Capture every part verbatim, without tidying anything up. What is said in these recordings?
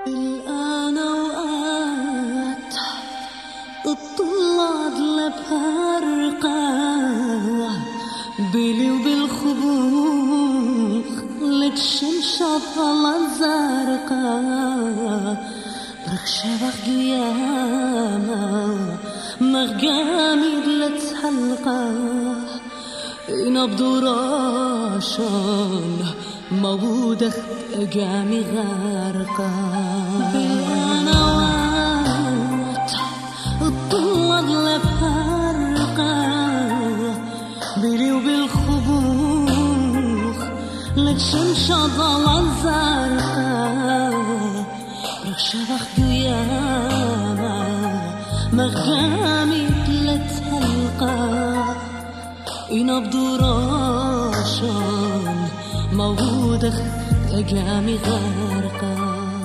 الآن أوقات الطلاد لبرقة بلي وبالخبوخ لك شمشط على الزرقاء برخشة بخيامة مغامي لتحلقة نبض راشان موودة أقامي غارقة بالأنوات الطلاد لفارقة بلي وبالخبوخ لتشمشط على الزرقاء رخشة بخيامة مغامي لتحلقة نبض راشان موودة أقامي غارقة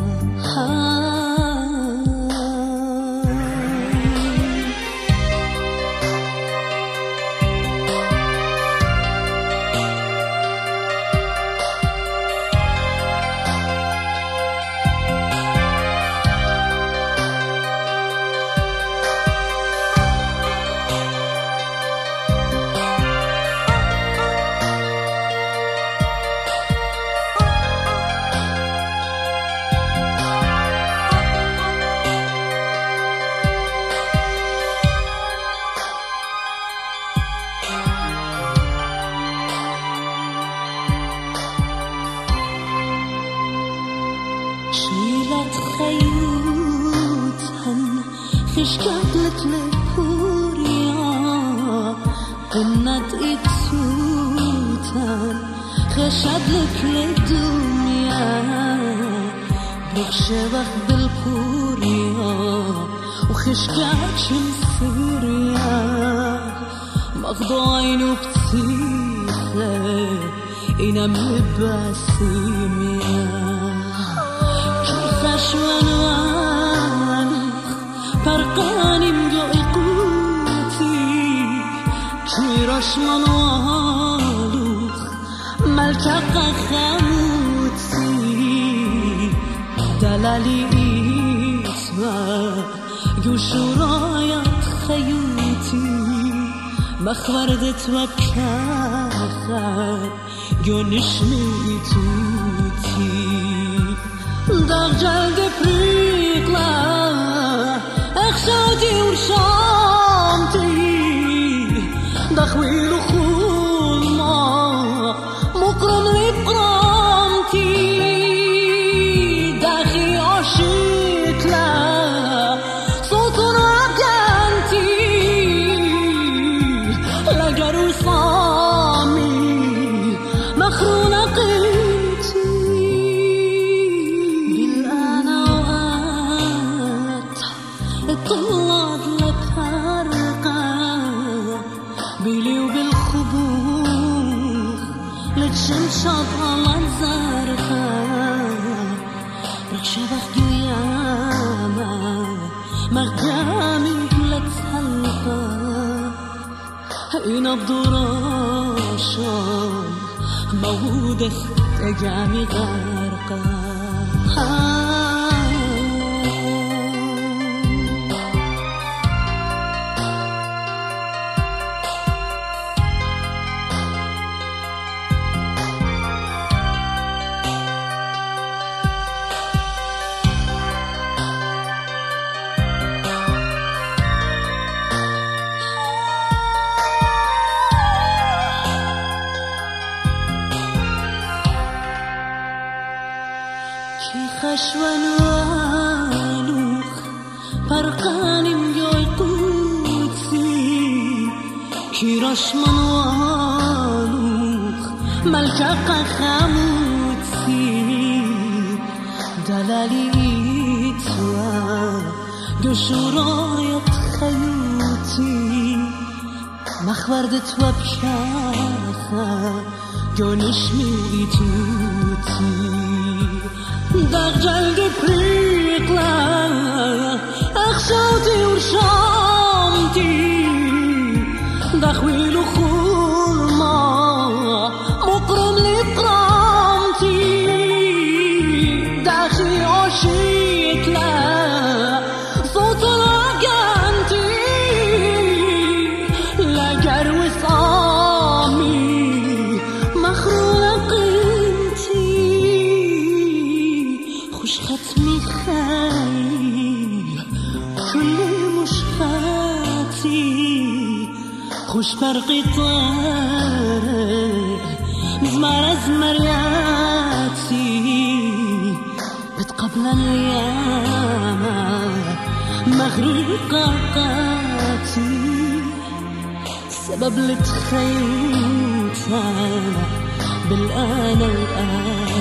شيلت خيوتهن خشكت لك لبوريا قنت إكسوتهن خشد لك للدنيا برخشة بخ بالبوريا وخشكت شمسوريا مخضوعين وبتسيخة إنا مباسيميا شوانوان فرقاني مجوء قوتي كيرش منوالوخ ملتقى خاموتي دلالي إسوا يوشو رايات خيوتي مخوردت وكاخر يونشمي توتي داغ جلد بريقلا اخشوتي ورشامتي دخويل وخولما مقرن لبقرامتي داخي عشيتلا صوتنا عبيانتي لقرو صامي مخرونة قيمتي الطلاد لبارقة بلي وبالخبوخ لتشمشط على الزرقاء رخشة بخيامة مغامي لتحلقة نبض راشان موودة أقامي غارقة خشوانوانوخ فرقاني مجوي قوتي كيرش منوانوخ ملتقى خاموتي دلالي إتوا جوشو رايت خيوتي مخوردت وبشاخة جونشمي توتي داغ جلد بريقلا اخشوتي ورشامتي دخويل وخولما مقرن لبقرامتي داخي عشي فرقي طارق زمار زمرياتي بتقبل الأيام مغرقة قاتي سبب لتخيلتها بالأنا الآن